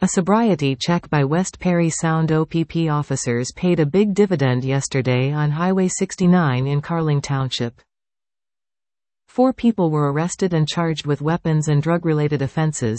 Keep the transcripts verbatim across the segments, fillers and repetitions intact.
A sobriety check by West Parry Sound O P P officers paid a big dividend yesterday on Highway sixty-nine in Carling Township. Four people were arrested and charged with weapons and drug-related offenses.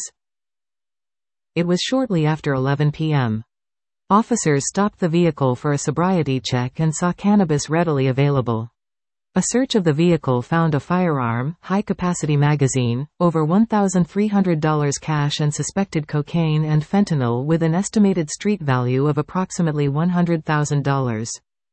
It was shortly after eleven p m Officers stopped the vehicle for a sobriety check and saw cannabis readily available. A search of the vehicle found a firearm, high-capacity magazine, over one thousand three hundred dollars cash and suspected cocaine and fentanyl with an estimated street value of approximately one hundred thousand dollars.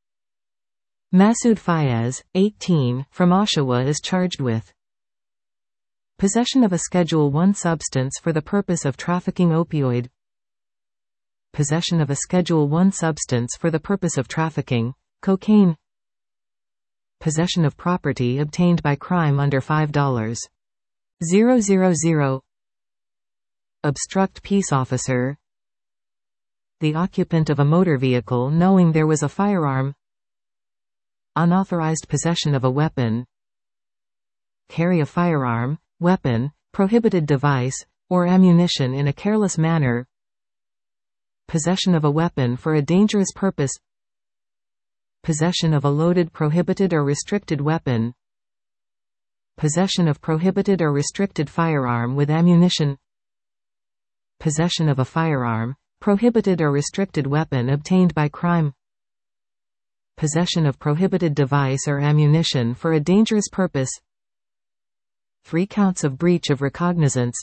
Masood Fayez, eighteen, from Oshawa is charged with possession of a Schedule one substance for the purpose of trafficking opioid, possession of a Schedule one substance for the purpose of trafficking cocaine, possession of property obtained by crime under five thousand dollars. Obstruct peace officer. The occupant of a motor vehicle knowing there was a firearm. Unauthorized possession of a weapon. Carry a firearm, weapon, prohibited device, or ammunition in a careless manner. Possession of a weapon for a dangerous purpose. Possession of a loaded prohibited or restricted weapon. Possession of prohibited or restricted firearm with ammunition. Possession of a firearm, prohibited or restricted weapon obtained by crime. Possession of prohibited device or ammunition for a dangerous purpose. Three counts of breach of recognizance.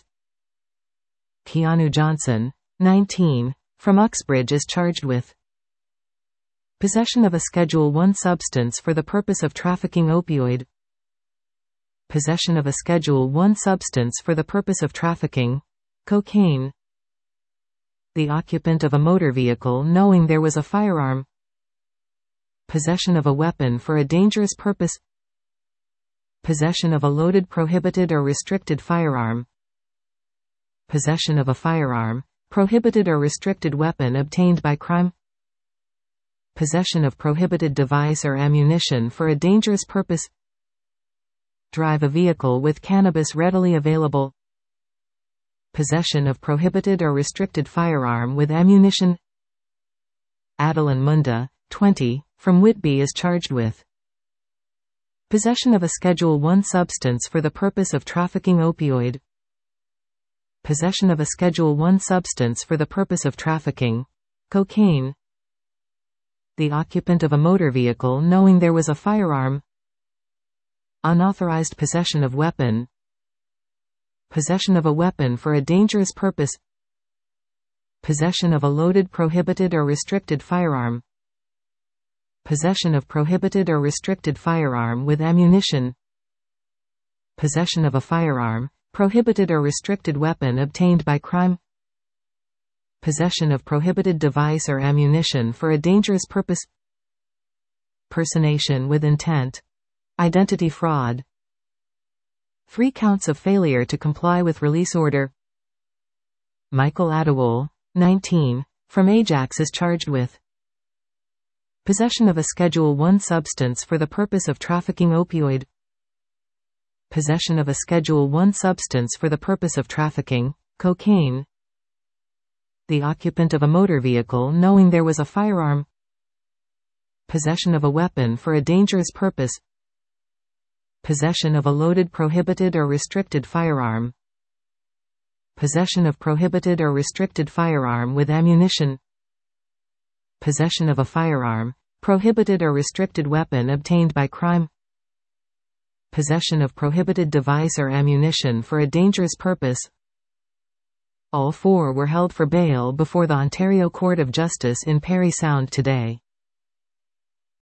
Keanu Johnson, nineteen, from Uxbridge is charged with possession of a Schedule one substance for the purpose of trafficking opioid. Possession of a Schedule one substance for the purpose of trafficking cocaine. The occupant of a motor vehicle knowing there was a firearm. Possession of a weapon for a dangerous purpose. Possession of a loaded prohibited or restricted firearm. Possession of a firearm, prohibited or restricted weapon obtained by crime. Possession of prohibited device or ammunition for a dangerous purpose. Drive a vehicle with cannabis readily available. Possession of prohibited or restricted firearm with ammunition. Adeline Munda, twenty, from Whitby is charged with possession of a Schedule one substance for the purpose of trafficking opioid. Possession of a Schedule one substance for the purpose of trafficking cocaine. The occupant of a motor vehicle knowing there was a firearm. Unauthorized possession of weapon. Possession of a weapon for a dangerous purpose. Possession of a loaded prohibited or restricted firearm. Possession of prohibited or restricted firearm with ammunition. Possession of a firearm, prohibited or restricted weapon obtained by crime. Possession of prohibited device or ammunition for a dangerous purpose. Personation with intent. Identity fraud. Three counts of failure to comply with release order. Michael Adewole, nineteen, from Ajax is charged with possession of a Schedule one substance for the purpose of trafficking opioid. Possession of a Schedule one substance for the purpose of trafficking cocaine. The occupant of a motor vehicle knowing there was a firearm. Possession of a weapon for a dangerous purpose. Possession of a loaded prohibited or restricted firearm. Possession of prohibited or restricted firearm with ammunition. Possession of a firearm, prohibited or restricted weapon obtained by crime. Possession of prohibited device or ammunition for a dangerous purpose. All four were held for bail before the Ontario Court of Justice in Parry Sound today.